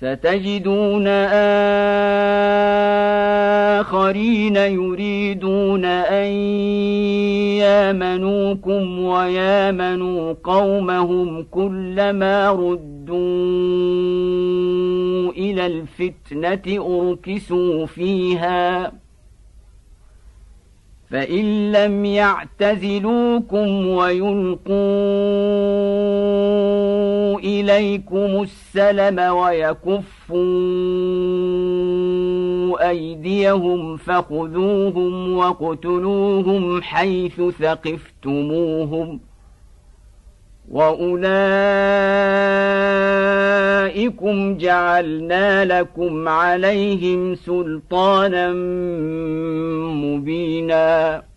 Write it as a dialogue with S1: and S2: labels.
S1: ستجدون آخرين يريدون أن يامنوكم ويامنوا قومهم كلما ردوا إلى الفتنة أركسوا فيها فإن لم يعتزلوكم ويلقوا إليكم السلم ويكفوا أيديهم فخذوهم واقتلوهم حيث ثقفتموهم وأولئكم جعلنا لكم عليهم سلطانا مبينا